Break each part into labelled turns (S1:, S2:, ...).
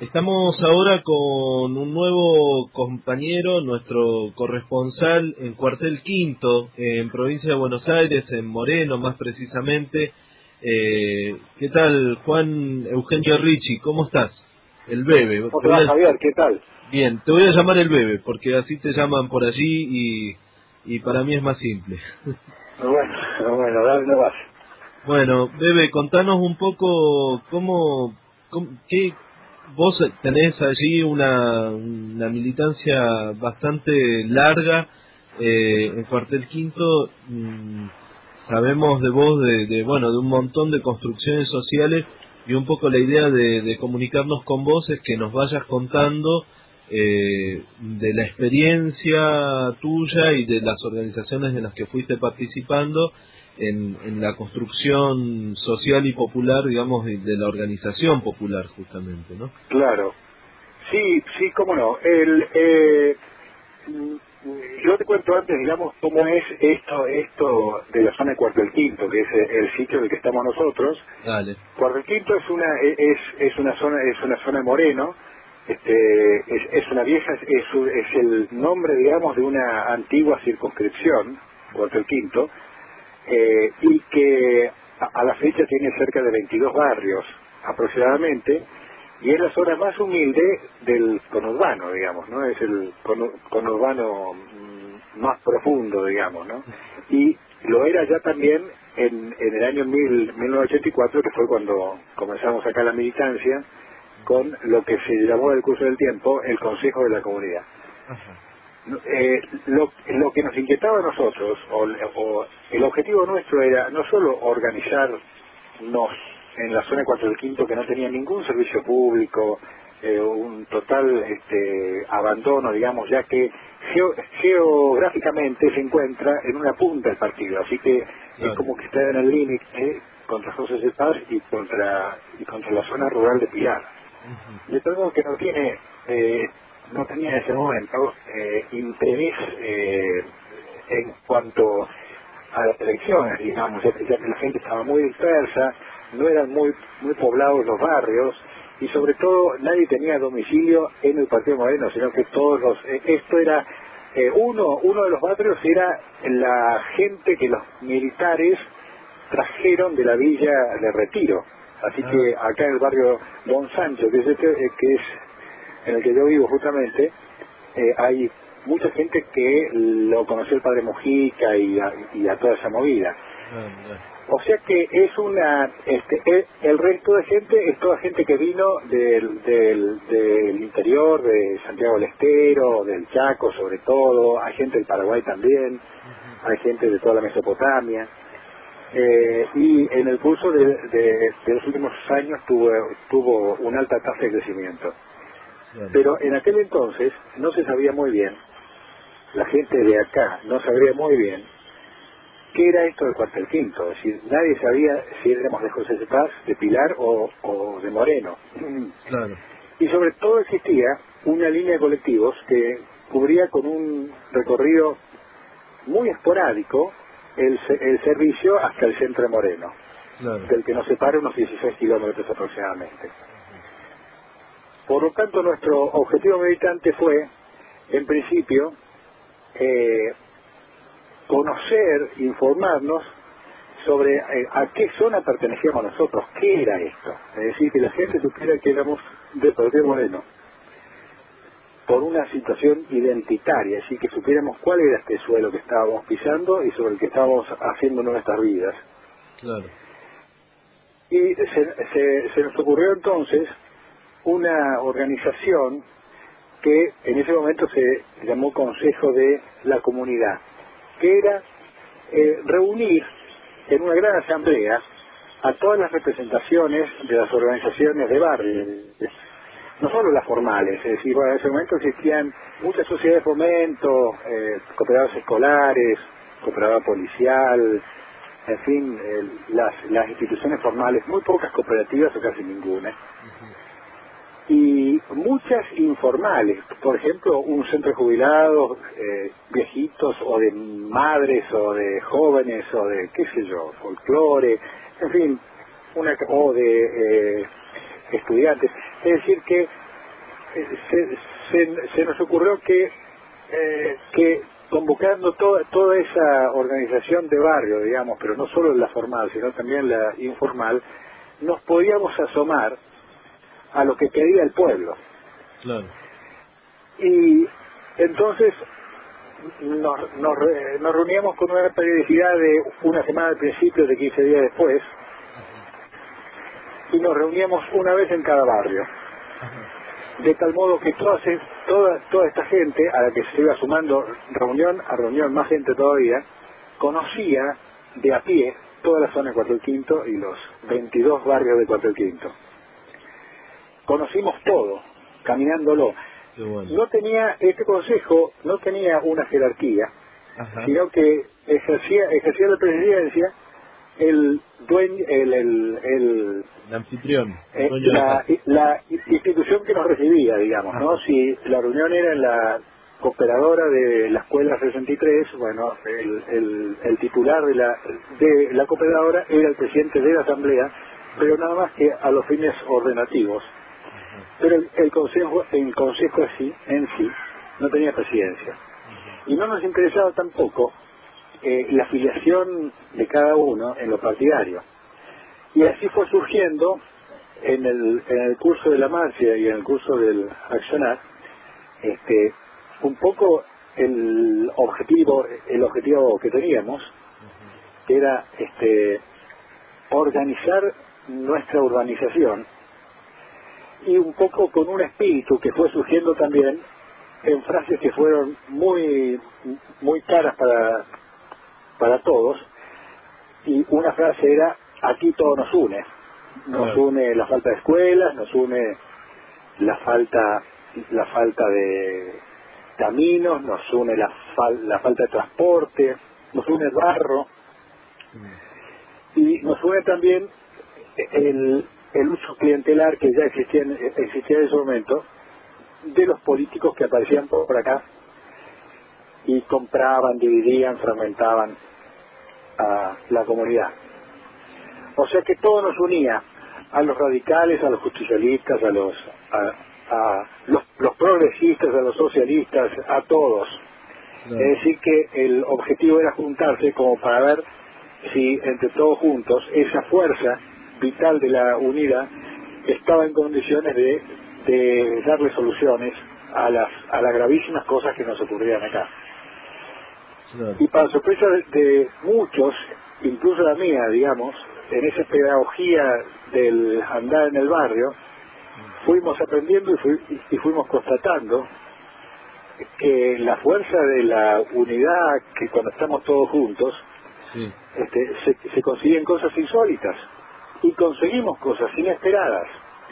S1: Estamos ahora con un nuevo compañero, nuestro corresponsal en Cuartel Quinto, en provincia de Buenos Aires, en Moreno más precisamente. ¿Qué tal, Juan Eugenio Ricci? ¿Cómo estás? El Bebe.
S2: ¿Cómo te va, Javier? ¿Qué tal?
S1: Bien, te voy a llamar el Bebe, porque así te llaman por allí y para mí es más simple.
S2: Bueno, dale, no vas.
S1: Bueno, Bebe, contanos un poco qué vos tenés allí una militancia bastante larga en Cuartel Quinto. Sabemos de vos de un montón de construcciones sociales y un poco la idea de comunicarnos con vos es que nos vayas contando de la experiencia tuya y de las organizaciones en las que fuiste participando en la construcción social y popular, digamos, de la organización popular, justamente, ¿no?
S2: Claro. Sí, cómo no. Yo te cuento antes, digamos, cómo es esto de la zona de Cuartel Quinto, que es el sitio en el que estamos nosotros.
S1: Dale.
S2: Cuartel Quinto es una zona de Moreno. Es una vieja, es el nombre, digamos, de una antigua circunscripción, Cuartel Quinto, y que a la fecha tiene cerca de 22 barrios aproximadamente, y es la zona más humilde del conurbano, digamos, ¿no? Es el conurbano más profundo, digamos, ¿no? Y lo era ya también en el año 1984, que fue cuando comenzamos acá la militancia, con lo que se llamó en el curso del tiempo el Consejo de la Comunidad.
S1: Ajá.
S2: Lo que nos inquietaba a nosotros, o el objetivo nuestro era no solo organizarnos en la zona 4 del Quinto, que no tenía ningún servicio público, un total abandono, digamos, ya que geográficamente se encuentra en una punta del partido, así que es
S1: Claro.
S2: como que está en el límite contra José de Paz y contra la zona rural de Pilar.
S1: Ujú.
S2: De todo modo que no tenía en ese momento interés en cuanto a las elecciones, digamos, ya que la gente estaba muy dispersa, no eran muy poblados los barrios, y sobre todo nadie tenía domicilio en el Partido Moreno, sino que esto era, uno de los barrios era la gente que los militares trajeron de la villa de Retiro. Así que acá en el barrio Don Sancho, que es en el que yo vivo justamente, hay mucha gente que lo conoció el padre Mujica y a toda esa movida. O sea que es el resto de gente es toda gente que vino del interior, de Santiago del Estero, del Chaco sobre todo, hay gente del Paraguay también, hay gente de toda la Mesopotamia. Y en el curso de los últimos años tuvo una alta tasa de crecimiento. Pero en aquel entonces no se sabía muy bien, la gente de acá no sabía muy bien qué era esto del Cuartel Quinto. Es decir, nadie sabía si éramos de José de Paz, de Pilar o de Moreno.
S1: Claro.
S2: Y sobre todo existía una línea de colectivos que cubría con un recorrido muy esporádico el servicio hasta el centro de Moreno,
S1: Claro.
S2: del que nos separa unos 16 kilómetros aproximadamente. Por lo tanto, nuestro objetivo militante fue, en principio, conocer, informarnos sobre a qué zona pertenecíamos nosotros, qué era esto. Es decir, que la gente supiera que éramos de Partido Moreno, por una situación identitaria, así que supiéramos cuál era este suelo que estábamos pisando y sobre el que estábamos haciendo nuestras vidas.
S1: Claro.
S2: Y se nos ocurrió entonces una organización que en ese momento se llamó Consejo de la Comunidad, que era reunir en una gran asamblea a todas las representaciones de las organizaciones de barrio, no solo las formales, es decir, en ese momento existían muchas sociedades de fomento, cooperativas escolares, cooperativa policial, en fin, las instituciones formales, muy pocas cooperativas o casi ninguna, y muchas informales, por ejemplo, un centro de jubilados, viejitos, o de madres, o de jóvenes, o de, qué sé yo, folclore, en fin, o de estudiantes. Es decir, que se nos ocurrió que convocando toda esa organización de barrio, digamos, pero no solo la formal, sino también la informal, nos podíamos asomar a lo que quería el pueblo.
S1: Claro.
S2: Y entonces nos reuníamos con una periodicidad de una semana al principio, de 15 días después, y nos reuníamos una vez en cada barrio. De tal modo que toda esta gente, a la que se iba sumando reunión a reunión, más gente todavía, conocía de a pie toda la zona de Cuatro del Quinto y los 22 barrios de Cuatro del Quinto. Conocimos todo, caminándolo.
S1: Qué bueno.
S2: Este consejo no tenía una jerarquía, sino que ejercía la presidencia el dueño, el
S1: anfitrión,
S2: la institución que nos recibía, digamos, ¿no? Si la reunión era en la cooperadora de la escuela 63, bueno, el titular de la cooperadora era el presidente de la asamblea, pero nada más que a los fines ordenativos. Pero el consejo en sí no tenía presidencia. Y no nos interesaba tampoco la afiliación de cada uno en lo partidario. Y así fue surgiendo en el curso de la marcha y en el curso del accionar, un poco el objetivo que teníamos, que era organizar nuestra urbanización, y un poco con un espíritu que fue surgiendo también en frases que fueron muy caras para todos. Y una frase era: aquí todo nos une. Nos une la falta de escuelas, nos une la falta de caminos, nos une la falta de transporte, nos une el barro, y nos une también el uso clientelar que ya existía en ese momento de los políticos que aparecían por acá y compraban, dividían, fragmentaban a la comunidad. O sea que todo nos unía, a los radicales, a los justicialistas, a los progresistas, a los socialistas, a todos. Es decir, que el objetivo era juntarse como para ver si entre todos juntos esa fuerza vital de la unidad estaba en condiciones de darle soluciones a las gravísimas cosas que nos ocurrían acá. Y para sorpresa de muchos, incluso la mía, digamos, en esa pedagogía del andar en el barrio, fuimos aprendiendo y fuimos constatando que la fuerza de la unidad, que cuando estamos todos juntos, se consiguen cosas insólitas, y conseguimos cosas inesperadas.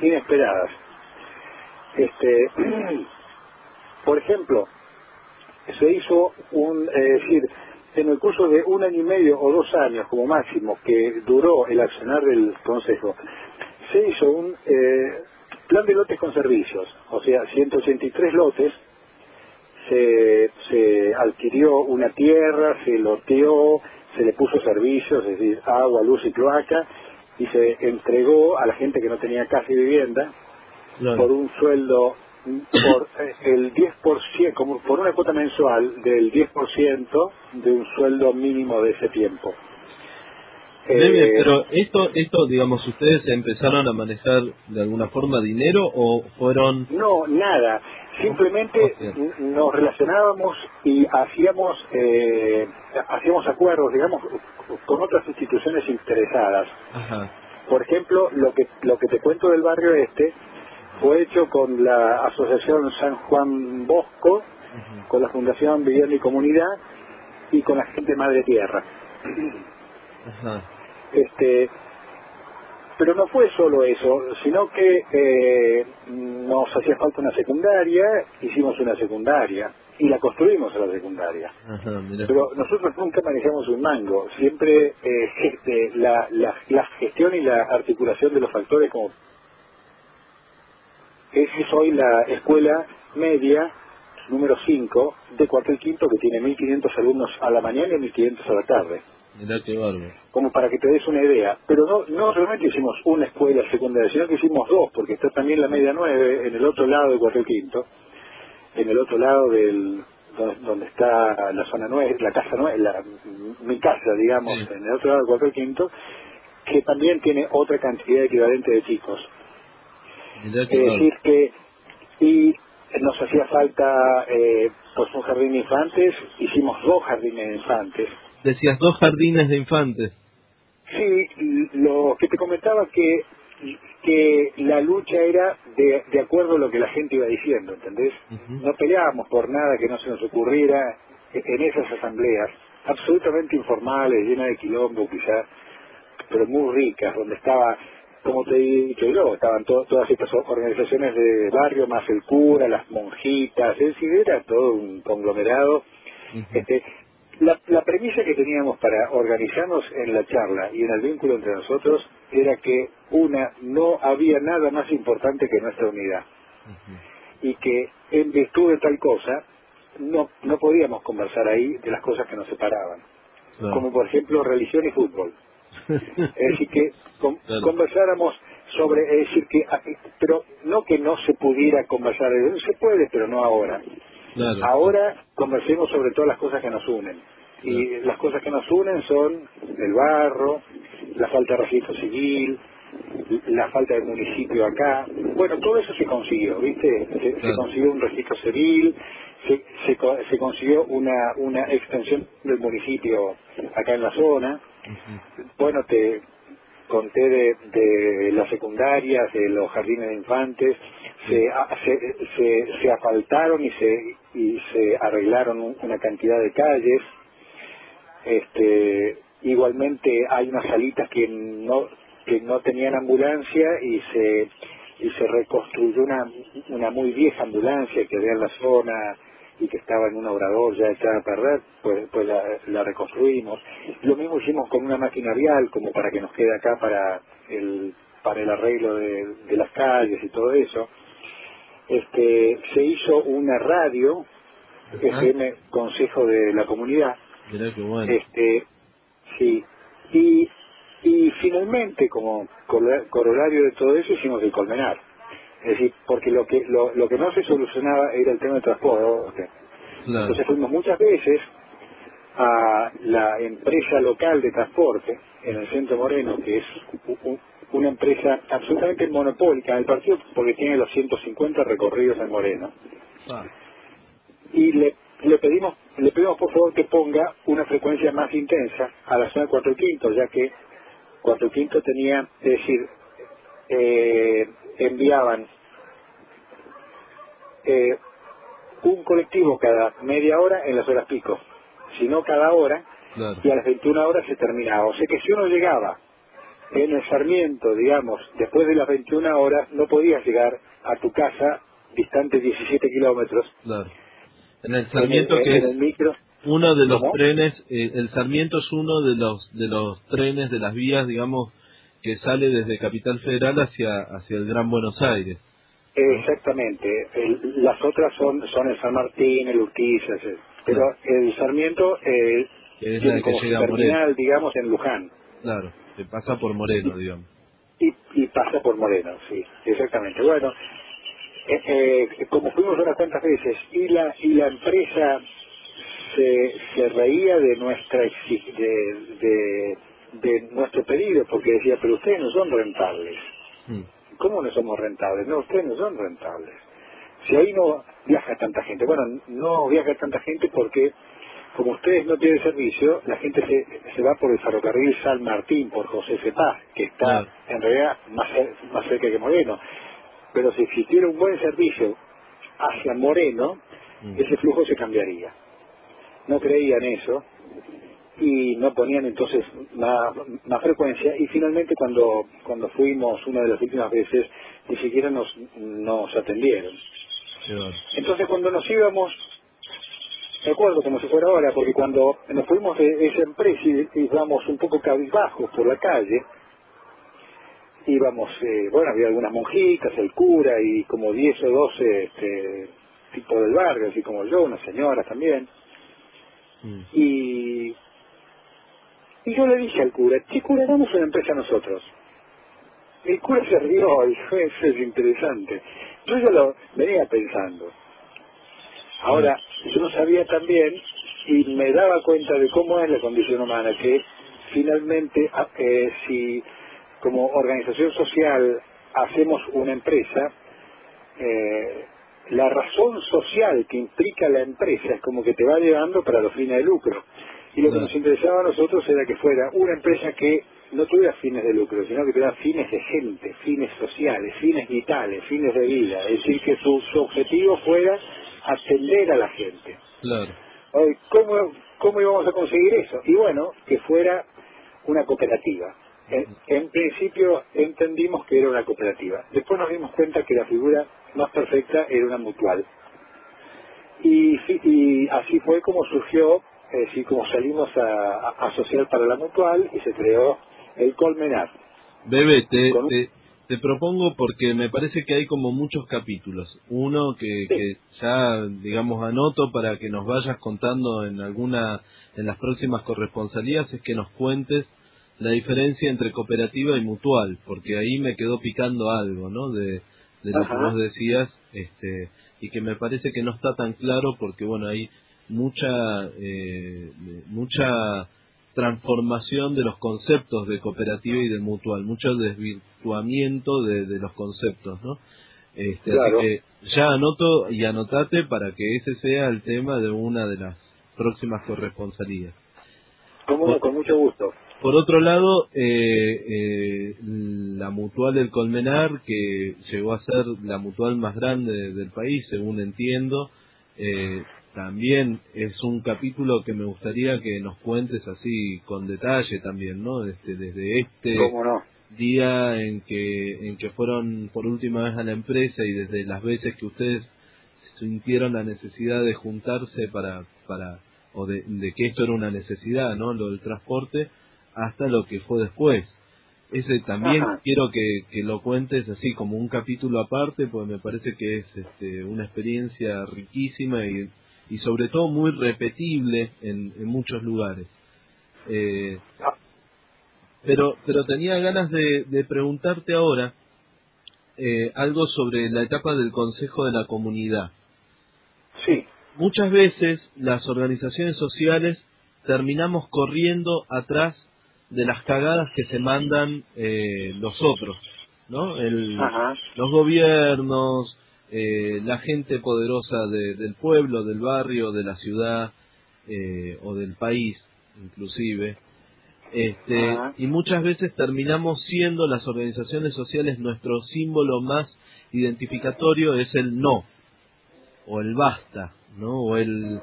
S2: Por ejemplo, se hizo en el curso de 1 año y medio o 2 años como máximo que duró el accionar del consejo, se hizo un plan de lotes con servicios, o sea, 183 lotes. Se adquirió una tierra, se loteó, se le puso servicios, es decir, agua, luz y cloaca, y se entregó a la gente que no tenía casa y vivienda por un sueldo, por el 10%, como por una cuota mensual del 10% de un sueldo mínimo de ese tiempo.
S1: Pero esto, digamos, ¿ustedes empezaron a manejar de alguna forma dinero o fueron...?
S2: No, nada. Simplemente nos relacionábamos y hacíamos acuerdos, digamos, con otras instituciones interesadas. Por ejemplo, lo que te cuento del barrio fue hecho con la Asociación San Juan Bosco, con la Fundación Vivienda y Comunidad y con la gente Madre Tierra. Pero no fue solo eso, sino que nos hacía falta una secundaria, hicimos una secundaria y la construimos a la secundaria. Pero nosotros nunca manejamos un mango, siempre la gestión y la articulación de los factores, como es hoy la escuela media número 5 de Cuatro del Quinto, que tiene 1.500 alumnos a la mañana y 1.500 a la tarde.
S1: Mirá qué bárbaro.
S2: Como para que te des una idea. Pero no realmente hicimos una escuela secundaria, sino que hicimos dos, porque está también la media 9 en el otro lado de Cuatro Quinto, en el otro lado del donde está la zona 9, la casa 9, mi casa, digamos,
S1: Sí.
S2: en el otro lado de Cuatro Quinto, que también tiene otra cantidad equivalente de chicos.
S1: Mirá
S2: Es
S1: qué bárbaro.
S2: decir que, y nos hacía falta pues un jardín de infantes, hicimos dos jardines de infantes.
S1: Decías 2 jardines de infantes.
S2: Sí, lo que te comentaba que la lucha era de acuerdo a lo que la gente iba diciendo, ¿entendés?
S1: Ujú.
S2: No peleábamos por nada que no se nos ocurriera en esas asambleas, absolutamente informales, llenas de quilombo quizás, pero muy ricas, donde estaba, como te he dicho yo, estaban todas estas organizaciones de barrio, más el cura, las monjitas, es decir, era todo un conglomerado.
S1: Ujú.
S2: La premisa que teníamos para organizarnos en la charla y en el vínculo entre nosotros era que no había nada más importante que nuestra unidad,
S1: Ujú.
S2: y que en virtud de tal cosa no podíamos conversar ahí de las cosas que nos separaban,
S1: Claro.
S2: como por ejemplo religión y fútbol. Es decir, que
S1: Claro,
S2: conversáramos sobre, es decir, pero no que no se pudiera conversar, se puede, pero no ahora.
S1: claro,
S2: Ahora conversemos sobre todas las cosas que nos unen.
S1: claro.
S2: Y las cosas que nos unen son el barro, la falta de registro civil, la falta de municipio acá. Bueno, todo eso se consiguió, ¿viste? Se
S1: Claro.
S2: consiguió un registro civil, se consiguió una extensión del municipio acá en la zona.
S1: Ujú.
S2: Bueno, te conté de las secundarias, de los jardines de infantes,
S1: Sí.
S2: se asfaltaron y se arreglaron una cantidad de calles. Igualmente hay unas salitas que no tenían ambulancia y se reconstruyó una muy vieja ambulancia que había en la zona y que estaba en un obrador ya echada a perder, pues la reconstruimos. Lo mismo hicimos con una máquina vial, como para que nos quede acá para el arreglo de las calles y todo eso. Se hizo una radio,
S1: Ajá.
S2: FM Consejo de la Comunidad,
S1: Mirá qué bueno.
S2: sí, y finalmente, como corolario de todo eso, hicimos el Colmenar. Es decir, porque lo que no se solucionaba era el tema del transporte.
S1: Claro.
S2: Entonces fuimos muchas veces a la empresa local de transporte en el centro Moreno, que es una empresa absolutamente monopólica del partido porque tiene los 150 recorridos en Moreno.
S1: Ah,
S2: Y le pedimos por favor que ponga una frecuencia más intensa a la zona de Cuatro Quinto, ya que Cuatro Quinto tenía, es decir, enviaban un colectivo cada media hora en las horas pico, sino cada hora,
S1: claro.
S2: y a las 21 horas se terminaba. O sea que si uno llegaba en el Sarmiento, digamos, después de las 21 horas, no podías llegar a tu casa distante 17 kilómetros
S1: Claro. En el Sarmiento, que
S2: en
S1: es
S2: el micro.
S1: uno de los
S2: ¿Cómo?
S1: trenes, el Sarmiento es uno de los trenes de las vías, digamos, que sale desde Capital Federal hacia el Gran Buenos Aires, ¿no?
S2: Exactamente. Las otras son el San Martín, el Urquiza, pero
S1: Claro.
S2: el Sarmiento
S1: Que es la
S2: tiene
S1: que
S2: como su
S1: llega a Moreno.
S2: terminal, digamos, en Luján.
S1: Claro, que pasa por Moreno, digamos.
S2: Y pasa por Moreno, sí, exactamente. Bueno, como fuimos unas cuantas veces y la empresa se reía de de nuestro pedido, porque decía, pero ustedes no son rentables.
S1: Mm.
S2: ¿Cómo no somos rentables? No, ustedes no son rentables. Si ahí no viaja tanta gente, bueno, no viaja tanta gente porque como ustedes no tienen servicio, la gente se va por el ferrocarril San Martín, por José Cepaz, que está
S1: Claro.
S2: en realidad más cerca que Moreno. Pero si existiera un buen servicio hacia Moreno,
S1: Mm.
S2: ese flujo se cambiaría. No creían eso y no ponían entonces más frecuencia, y finalmente cuando fuimos una de las últimas veces ni siquiera nos atendieron.
S1: Qué bárbaro.
S2: Entonces cuando nos íbamos, recuerdo como si fuera ahora, porque cuando nos fuimos de esa empresa y íbamos un poco cabizbajos por la calle, íbamos, bueno, había algunas monjitas, el cura y como 10 o 12 tipos del barrio, así como yo, unas señoras también,
S1: Mm.
S2: y Y yo le dije al cura, che cura, hagamos una empresa nosotros. El cura se rió, dijo, eso es interesante. Yo ya lo venía pensando. Ahora, yo no sabía también y me daba cuenta de cómo es la condición humana, que finalmente, si como organización social hacemos una empresa, la razón social que implica la empresa es como que te va llevando para los fines de lucro. Y lo que nos interesaba a nosotros era que fuera una empresa que no tuviera fines de lucro, sino que tuviera fines de gente, fines sociales, fines vitales, fines de vida. Es decir, que su objetivo fuera atender a la gente.
S1: Claro.
S2: ¿Cómo íbamos a conseguir eso? Y bueno, que fuera una cooperativa. En principio entendimos que era una cooperativa. Después nos dimos cuenta que la figura más perfecta era una mutual. Y así fue como surgió, así como salimos a asociar para la mutual y se creó el Colmenar.
S1: Bebe, te propongo, porque me parece que hay como muchos capítulos. Uno que ya, digamos, anoto para que nos vayas contando en las próximas corresponsalías, es que nos cuentes la diferencia entre cooperativa y mutual, porque ahí me quedó picando algo, ¿no? De lo que vos decías, y que me parece que no está tan claro, porque bueno, hay mucha transformación de los conceptos de cooperativa y de mutual, mucho desvirtuamiento de los conceptos, ¿no?
S2: Claro.
S1: Así que ya anoto y anotate para que ese sea el tema de una de las próximas corresponsalías.
S2: Con mucho gusto.
S1: Por otro lado, la mutual del Colmenar, que llegó a ser la mutual más grande del país, según entiendo, también es un capítulo que me gustaría que nos cuentes así con detalle también, ¿no? Desde
S2: ¿Cómo no?
S1: día en que fueron por última vez a la empresa y desde las veces que ustedes sintieron la necesidad de juntarse o de que esto era una necesidad, ¿no? Lo del transporte, hasta lo que fue después. Ese también quiero que lo cuentes así como un capítulo aparte, porque me parece que es una experiencia riquísima y sobre todo muy repetible en muchos lugares. Pero tenía ganas de preguntarte ahora algo sobre la etapa del Consejo de la Comunidad.
S2: Sí.
S1: Muchas veces las organizaciones sociales terminamos corriendo atrás de las cagadas que se mandan los otros, ¿no? Los gobiernos, la gente poderosa del pueblo, del barrio, de la ciudad o del país, inclusive. Y muchas veces terminamos siendo las organizaciones sociales, nuestro símbolo más identificatorio es el no, o el basta, ¿no? O el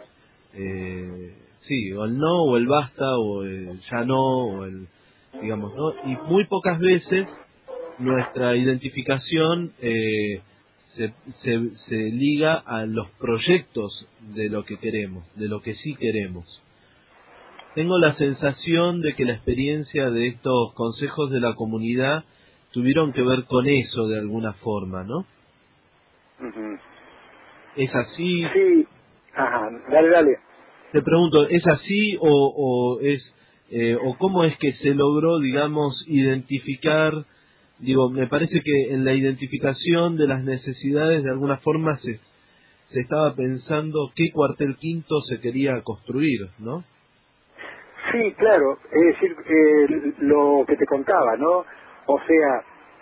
S1: o el no, o el basta, o el ya no, o el, digamos, ¿no? Y muy pocas veces nuestra identificación se liga a los proyectos de lo que queremos, de lo que sí queremos. Tengo la sensación de que la experiencia de estos consejos de la comunidad tuvieron que ver con eso de alguna forma, ¿no? ¿Es así?
S2: Sí. Dale.
S1: Te pregunto, ¿es así o cómo es que se logró, digamos, identificar? Digo, me parece que en la identificación de las necesidades de alguna forma se estaba pensando qué cuartel quinto se quería construir, ¿no?
S2: Sí, claro, es decir, lo que te contaba, ¿no? O sea,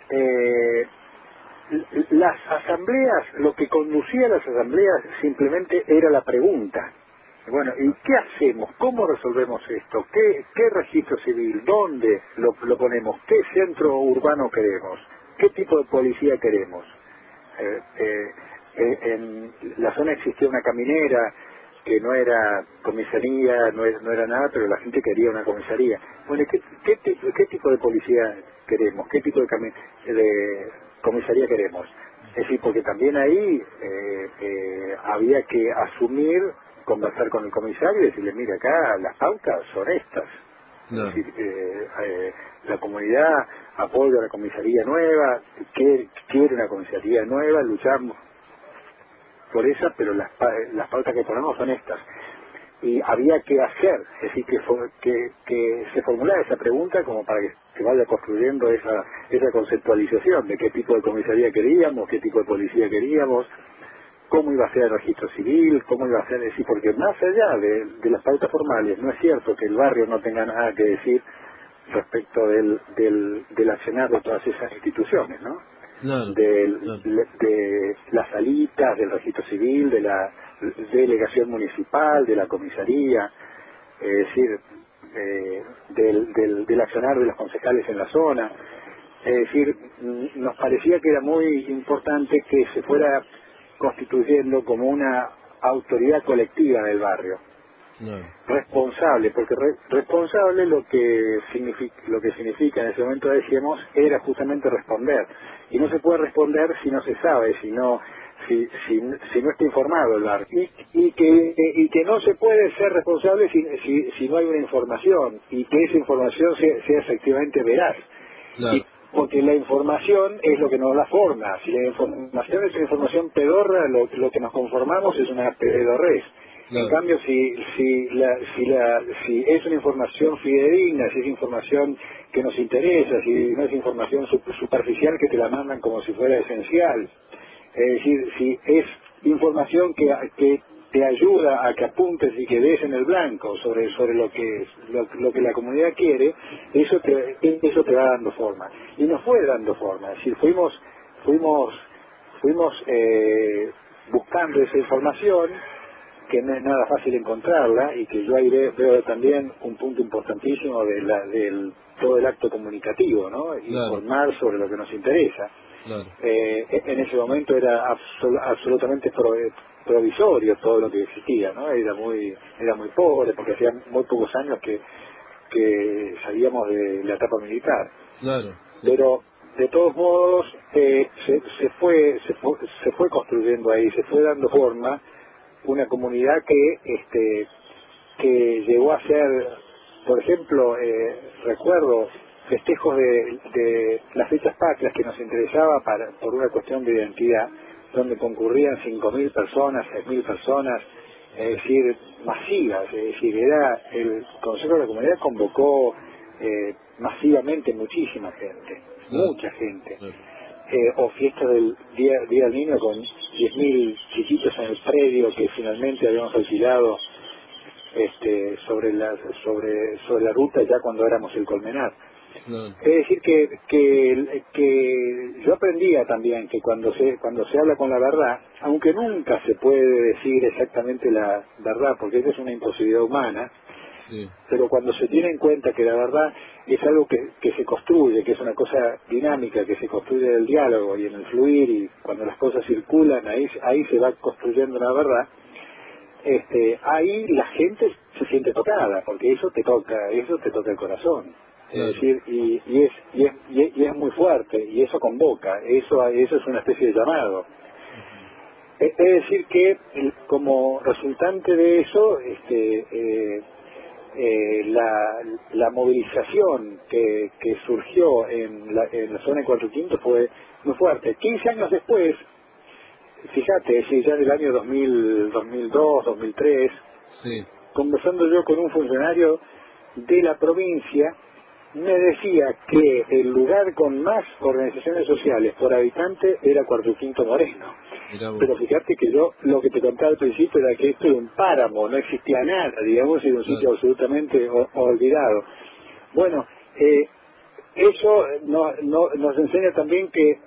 S2: las asambleas, lo que conducía a las asambleas simplemente era la pregunta. Bueno, ¿y qué hacemos? ¿Cómo resolvemos esto? ¿Qué registro civil? ¿Dónde lo ponemos? ¿Qué centro urbano queremos? ¿Qué tipo de policía queremos? En la zona existía una caminera que no era comisaría, no era nada, pero la gente quería una comisaría. Bueno, ¿qué tipo de policía queremos? ¿Qué tipo de comisaría queremos? Es decir, porque también ahí había que asumir, conversar con el comisario y decirle, mira, acá las pautas son estas.
S1: Claro.
S2: Es decir, la comunidad apoya la comisaría nueva, quiere una comisaría nueva, luchamos por esa, pero las pautas que ponemos son estas. y había que hacer, es decir, que se formulara esa pregunta como para que se vaya construyendo esa conceptualización de qué tipo de comisaría queríamos, qué tipo de policía queríamos, cómo iba a ser el registro civil, cómo iba a ser, es decir, porque más allá de las pautas formales, no es cierto que el barrio no tenga nada que decir respecto del accionar de todas esas instituciones, ¿no?
S1: Claro, claro.
S2: De las salitas, del registro civil, de la delegación municipal, de la comisaría, es decir, del accionar de los concejales en la zona. Es decir, nos parecía que era muy importante que se fuera constituyendo como una autoridad colectiva del barrio.
S1: Claro.
S2: Responsable, porque responsable lo que significa en ese momento, decíamos, era justamente responder, y no se puede responder si no se sabe, si no está informado el barrio, y que no se puede ser responsable si no hay una información, y que esa información sea efectivamente veraz.
S1: Claro.
S2: Porque la información es lo que nos da forma. Si la información es una información pedorra, lo que nos conformamos es una pedorrez. Claro. En cambio, si es una información fidedigna, si es información que nos interesa, si no es información superficial que te la mandan como si fuera esencial, es decir, si es información que te ayuda a que apuntes y que des en el blanco sobre lo que la comunidad quiere, eso te va dando forma. Y nos fue dando forma, es decir, fuimos buscando esa información, que no es nada fácil encontrarla, y que yo ahí veo también un punto importantísimo del todo el acto comunicativo, ¿no? Claro. Informar sobre lo que nos interesa. Claro. En ese momento era absolutamente provisorio todo lo que existía, ¿no? Era muy pobre, porque hacía muy pocos años que salíamos de la etapa militar.
S1: Claro.
S2: Pero de todos modos se fue construyendo ahí, se fue dando forma una comunidad que llegó a ser, por ejemplo, recuerdo festejos de las fechas patrias que nos interesaba por una cuestión de identidad, donde concurrían 5.000 personas, 6.000 personas, es decir, masivas, es decir, el Consejo de la Comunidad convocó masivamente muchísima gente, mucha gente. O fiestas del Día del Niño con 10.000 chiquitos en el predio que finalmente habíamos alquilado sobre la ruta ya cuando éramos el Colmenar. Es decir que yo aprendía también que cuando se habla con la verdad, aunque nunca se puede decir exactamente la verdad, porque esa es una imposibilidad humana, sí, pero cuando se tiene en cuenta que la verdad es algo que se construye, que es una cosa dinámica, que se construye en el diálogo y en el fluir, y cuando las cosas circulan, ahí se va construyendo la verdad, ahí la gente se siente tocada, porque eso te toca el corazón. Claro. Es decir, y es muy fuerte, y eso convoca, eso es una especie de llamado. Es decir que como resultante de eso, la movilización que surgió en la zona de Cuatro Quintos fue muy fuerte. 15 años después, fíjate, es decir, ya en el año 2002, 2003, sí, conversando yo con un funcionario de la provincia, me decía que el lugar con más organizaciones sociales por habitante era Cuatro Quinto Moreno. Pero fíjate que yo lo que te contaba al principio era que esto era un páramo, no existía nada, digamos, era un sitio absolutamente olvidado. Bueno, eso nos enseña también que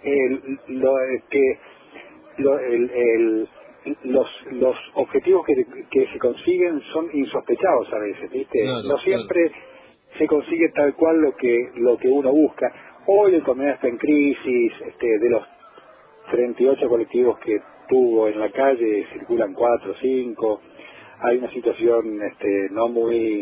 S2: los objetivos que se consiguen son insospechados a veces, ¿viste? Claro, no siempre se consigue tal cual lo que uno busca. Hoy el Colmenar está en crisis, de los 38 colectivos que tuvo en la calle circulan 4 o 5. Hay una situación no muy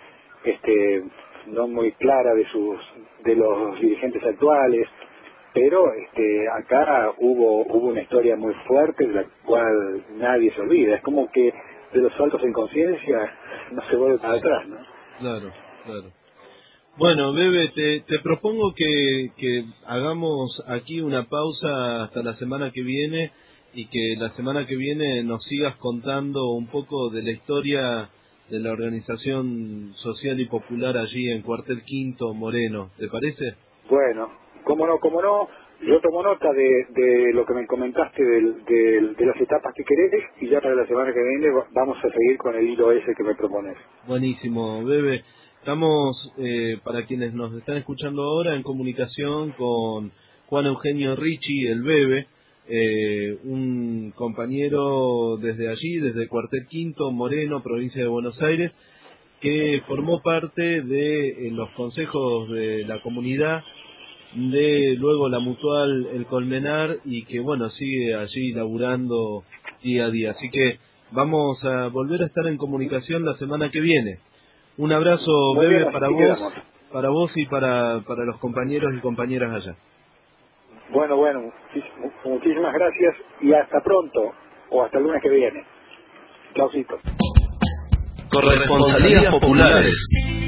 S2: clara de los dirigentes actuales, pero acá hubo una historia muy fuerte de la cual nadie se olvida. Es como que de los saltos en conciencia no se vuelve para atrás, ¿no?
S1: Claro, claro. Bueno, Bebe, te propongo que hagamos aquí una pausa hasta la semana que viene, y que la semana que viene nos sigas contando un poco de la historia de la organización social y popular allí en Cuartel Quinto Moreno. ¿Te parece?
S2: Bueno, cómo no. Yo tomo nota de lo que me comentaste de las etapas que querés, y ya para la semana que viene vamos a seguir con el hilo ese que me propones.
S1: Buenísimo, Bebe. Estamos, para quienes nos están escuchando ahora, en comunicación con Juan Eugenio Ricci, el Bebe, un compañero desde allí, desde Cuartel Quinto Moreno, provincia de Buenos Aires, que formó parte de los consejos de la comunidad, de luego la Mutual El Colmenar, y que bueno, sigue allí laburando día a día. Así que vamos a volver a estar en comunicación la semana que viene. Un abrazo,
S2: Muy
S1: Bebe,
S2: bien,
S1: para vos y para los compañeros y compañeras allá.
S2: Bueno, muchísimas gracias y hasta pronto, o hasta el lunes que viene. Chaucito.
S3: Corresponsalías populares.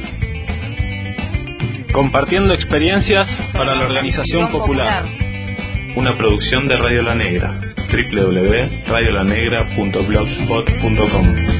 S3: Compartiendo experiencias para la organización popular. Una producción de Radio La Negra. www.radiolanegra.blogspot.com